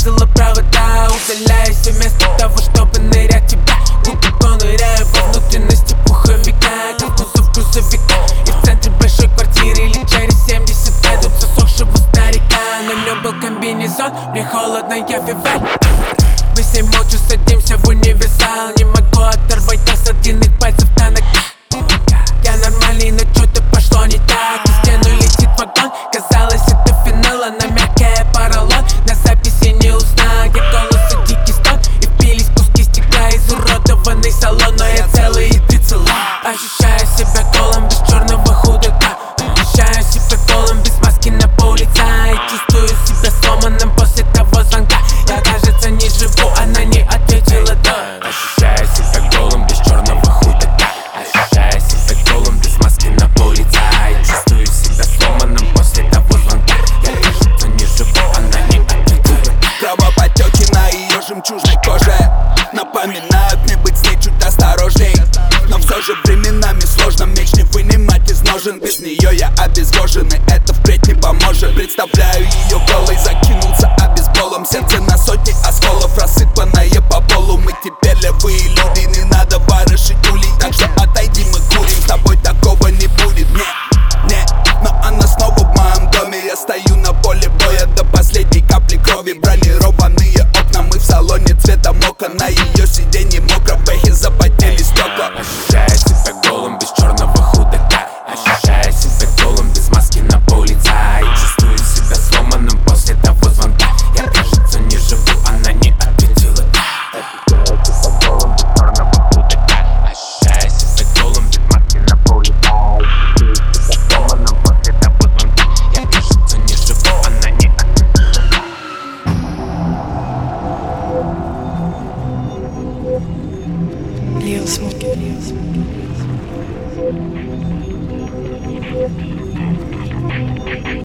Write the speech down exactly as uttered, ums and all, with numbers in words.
разрезала провода, удаляясь вместо того, чтобы нырять тебя. Глубоко ныряю во внутренности пуховика, как кузов грузовика. И в центре большой квартиры или семьдесят едут засохшего старика. На нем был комбинезон, мне холодно, я февраль. Мы с ней молча садимся в универсал. Не могу оторвать нас от длинных пальцев на ногах. Я нормальный, но что-то пошло не так. В стену летит вагон, казалось это финал. Она мягкая, поролон, на записи не узнал. Где голос и дикий стон, и впились куски стекла. Изуродованный салон, но я целый и ты цела. Ощущаю себя голым, без черного худака. Ощущаю себя голым, без маски на пол лица. И чувствую себя сломанным после того звонка. Я, кажется, не живу, она не ответила да. Ощущаю себя голым, без черного худака. Ощущаю себя голым, без маски на пол лица. И чувствую себя сломанным после того звонка. Я, кажется, не живу, она не ответила да. Кровоподтеки на ее жемчужной коже напоминают мне быть с ней чуть осторожней. Но все же временами сложно меч не вынимать из ножен. Без нее я обезвожен, и это впредь не поможет. Представляю ее голой, закинулся обезболом. Сердце на сотни осколов, рассыпанное по полу. Мы теперь левые люди, не надо ворошить улей. Так что отойди, мы курим, с тобой такого не будет. Не, не, но она снова в моем доме. Я стою на поле боя до последней капли крови. Бронированные окна, мы в салоне цветом окон. На ее сиденье мокро.